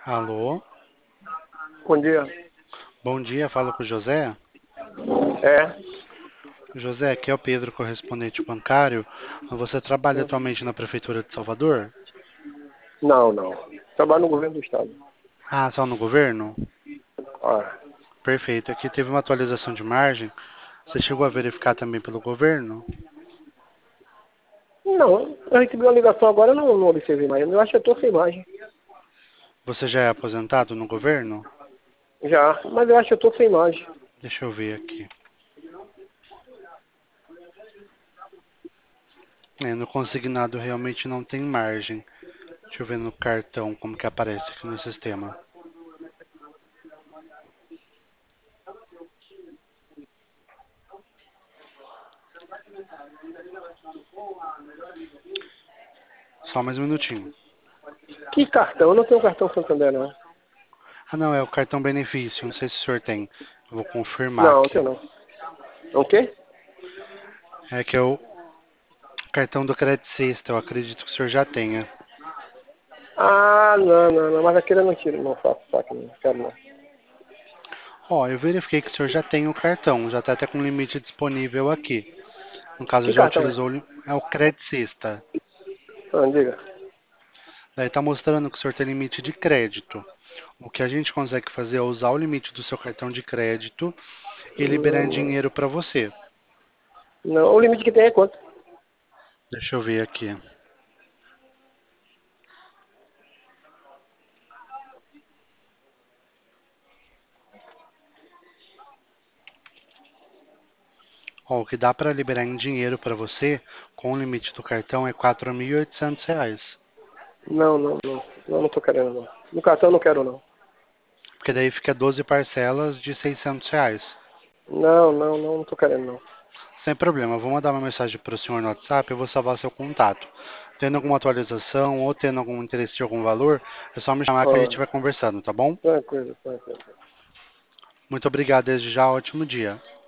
Alô, Bom dia. bom dia, falo com o José. É, José, aqui é o Pedro, correspondente bancário. Você trabalha sim. atualmente na Prefeitura de Salvador? Não, não. Trabalho no governo do estado. Ah, só no governo? Ah, Perfeito, aqui teve uma atualização de margem. Você chegou a verificar também pelo governo? não, eu recebi uma ligação agora, não observei mais. Eu acho que eu tô sem imagem. Você já é aposentado no governo? Já, mas eu acho que eu tô sem imagem. Deixa eu ver aqui. No consignado realmente não tem margem. Deixa eu ver no cartão como que aparece aqui no sistema. Só mais um minutinho. Que cartão? Eu não tenho cartão Santander, não. Ah, não, é o cartão benefício. Não sei se o senhor tem. Eu vou confirmar Não, não aqui. tenho não. É o quê? É que eu Cartão do Credit System, eu acredito que o senhor já tenha. Ah, não, mas aquele eu não tiro, não faço saque, não quero não. Ó, eu verifiquei que o senhor já tem o cartão, já está até com limite disponível aqui. No caso, Que já cartão é? utilizou é o Credit System. Ah, diga. Daí está mostrando que o senhor tem limite de crédito. O que a gente consegue fazer é usar o limite do seu cartão de crédito e liberar Não, dinheiro para você. não, o limite que tem é quanto? Deixa eu ver aqui. Ó, o que dá para liberar em dinheiro para você com o limite do cartão é R$ 4.800. Não tô querendo não. No cartão eu não quero não. Porque daí fica 12 parcelas de R$ 600. Não tô querendo não. Sem problema, eu vou mandar uma mensagem para o senhor no WhatsApp, eu vou salvar seu contato. Tendo alguma atualização ou tendo algum interesse de algum valor, é só me chamar que a gente Ah, vai conversando, tá bom? tranquilo, tranquilo. Muito obrigado desde já, ótimo dia.